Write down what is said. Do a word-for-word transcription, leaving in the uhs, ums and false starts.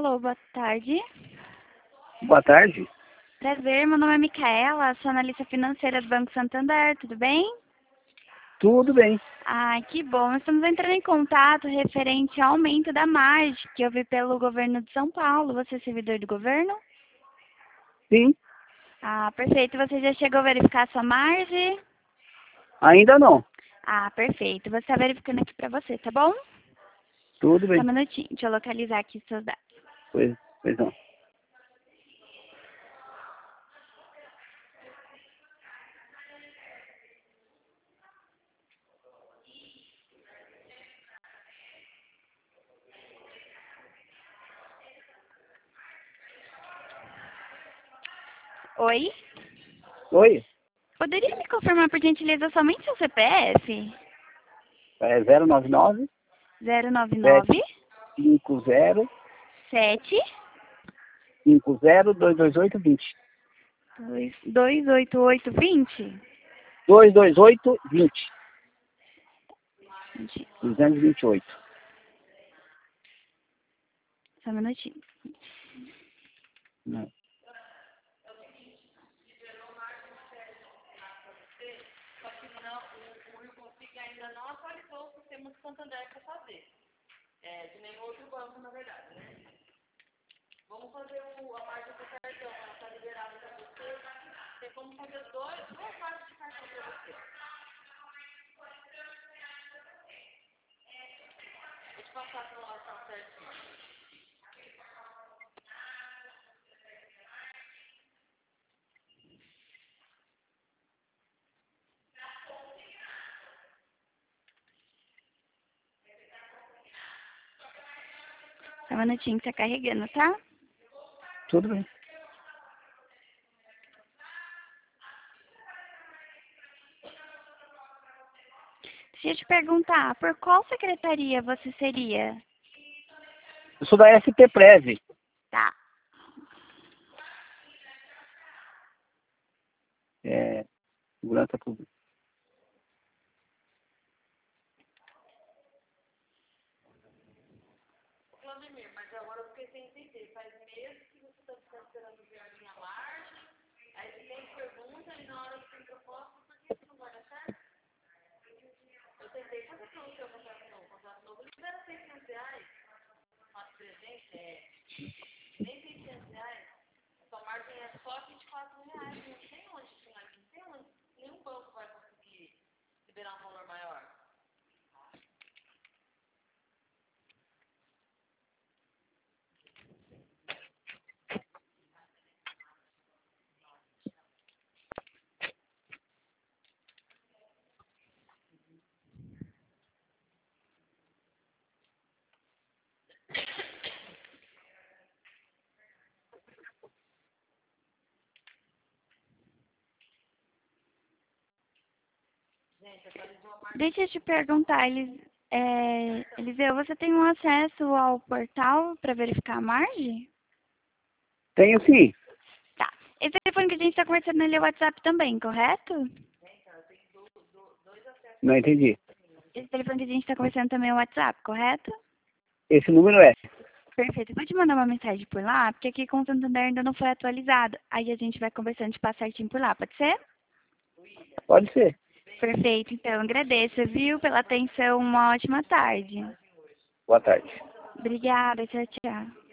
Alô, boa tarde. Boa tarde. Prazer, meu nome é Micaela, sou analista financeira do Banco Santander, tudo bem? Tudo bem. Ah, que bom. Nós estamos entrando em contato referente ao aumento da margem que eu vi pelo governo de São Paulo. Você é servidor do governo? Sim. Ah, perfeito. Você já chegou a verificar a sua margem? Ainda não. Ah, perfeito. Vou estar verificando aqui para você, tá bom? Tudo Só um bem. minutinho, deixa eu localizar aqui seus dados. Pois, pois não. Oi? Oi. Poderia me confirmar, por gentileza, somente seu C P F? É zero nove nove zero nove sete nove cinco zero sete cinco zero dois dois oito vinte. dois oito oito vinte. dois dois oito vinte. duzentos e vinte e oito. Só um minutinho. Não. Ainda não atualizou o sistema do Santander para fazer. É, de nenhum outro banco, na verdade, né? Vamos fazer o, a margem do cartão, ela está liberada para você. Tem como fazer dois, duas margens de cartão para você. Vou te passar a relação certinho. Só um minutinho que tá carregando, tá? Tudo bem. Deixa eu te perguntar, por qual secretaria você seria? Eu sou da S P Prev. Tá. É, segurança pública. Vladimir, mas agora eu fiquei sem entender. Faz meses que você está esperando ver a minha margem, aí você tem pergunta e na hora que tem proposta, por que isso não vai dar certo? Eu tentei fazer para o seu contrato novo. O contrato novo libera seiscentos reais. Faço presente, é nem seiscentos reais. A sua margem é só vinte e quatro reais. Não tem onde finalizar. Não tem onde. Nenhum banco vai conseguir liberar um valor maior. Gente, atualizou a margem. Deixa eu te perguntar, Elis, é, Eliseu, você tem um acesso ao portal para verificar a margem? Tenho sim. Tá. Esse telefone que a gente está conversando ele é o WhatsApp também, correto? Não entendi. Esse telefone que a gente está conversando também é o WhatsApp, correto? Esse número é. Perfeito. Eu vou te mandar uma mensagem por lá, porque aqui com o Santander ainda não foi atualizado. Aí a gente vai conversando de passar certinho por lá, pode ser? Pode ser. Perfeito. Então, agradeço, viu, pela atenção. Uma ótima tarde. Boa tarde. Obrigada. Tchau, tchau.